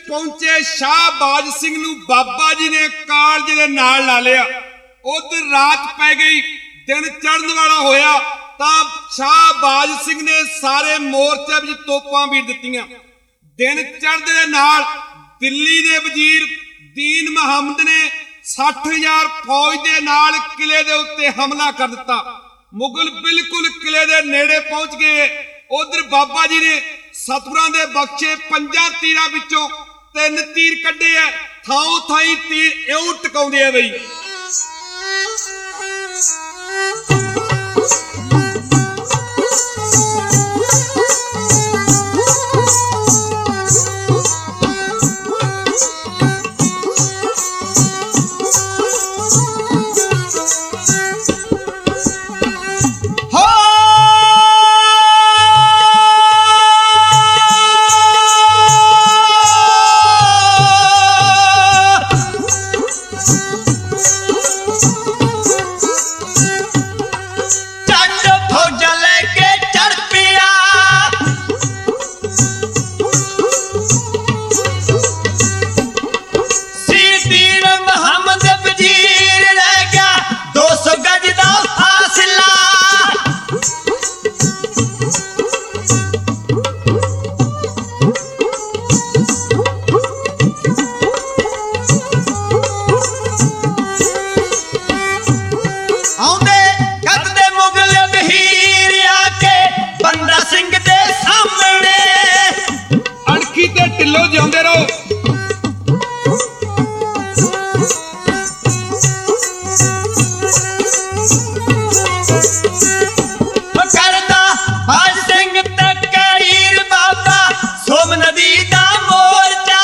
पहुंचे शाहबाज सिंह नूं बाबा जी ने कालजे दे नाल ला लिया। उधर रात पै गई, दिन चढ़न वाला होया तां शाहबाज सिंह ने सारे मोर्चे विच तोपां बीड़ दित्तियां। दिन चढ़दे दे नाल दिल्ली दे वजीर दीन मुहम्मद ने 60,000 फौज दे नाल किले दे उत्ते हमला कर दिता। मुगल बिल्कुल किले दे नेड़े पहुंच गए। उधर बाबा जी ने सतगुरां दे बख्शे 5 तीरां विचों 3 तीर कड्ढे है। थाओ थाई तीर इउं टकाउंदे आ बई। ढिल्लो जिउंदे रहो। करदा बाज सिंह तकरीर बाबा सोम नदी दा मोर्चा।